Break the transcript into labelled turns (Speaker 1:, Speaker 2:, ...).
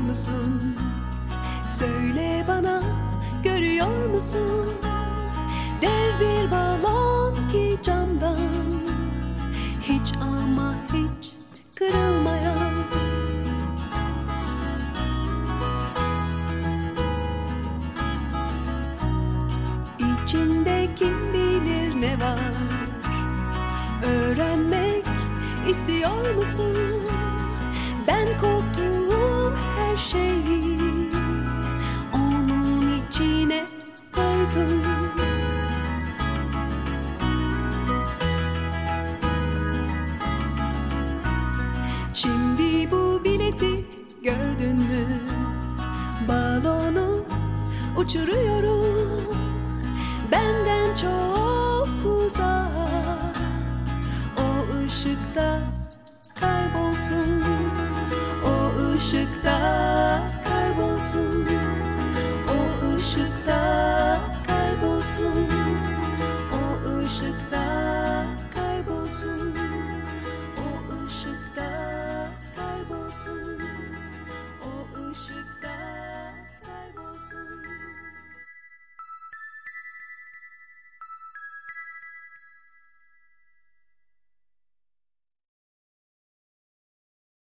Speaker 1: musun? Söyle bana, görüyor musun? Dev bir balon ki camdan, hiç ama hiç kırılmayan. İçinde kim bilir ne var? Öğrenmek istiyor musun? Ben korktuğum her şeyi onun içine koydum. Şimdi bu bileti gördün mü? Balonu uçuruyorum. Benden çok